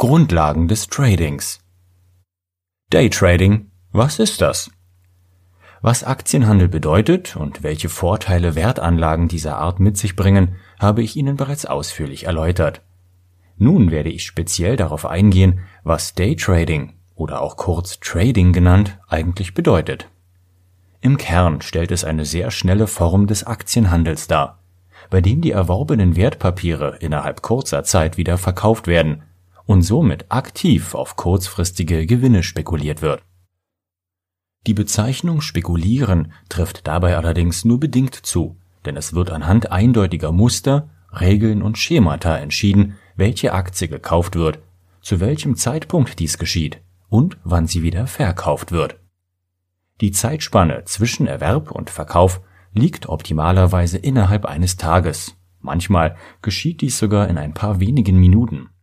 Grundlagen des Tradings. Daytrading, was ist das? Was Aktienhandel bedeutet und welche Vorteile Wertanlagen dieser Art mit sich bringen, habe ich Ihnen bereits ausführlich erläutert. Nun werde ich speziell darauf eingehen, was Daytrading oder auch kurz Trading genannt eigentlich bedeutet. Im Kern stellt es eine sehr schnelle Form des Aktienhandels dar, bei dem die erworbenen Wertpapiere innerhalb kurzer Zeit wieder verkauft werden und somit aktiv auf kurzfristige Gewinne spekuliert wird. Die Bezeichnung Spekulieren trifft dabei allerdings nur bedingt zu, denn es wird anhand eindeutiger Muster, Regeln und Schemata entschieden, welche Aktie gekauft wird, zu welchem Zeitpunkt dies geschieht und wann sie wieder verkauft wird. Die Zeitspanne zwischen Erwerb und Verkauf liegt optimalerweise innerhalb eines Tages. Manchmal geschieht dies sogar in ein paar wenigen Minuten.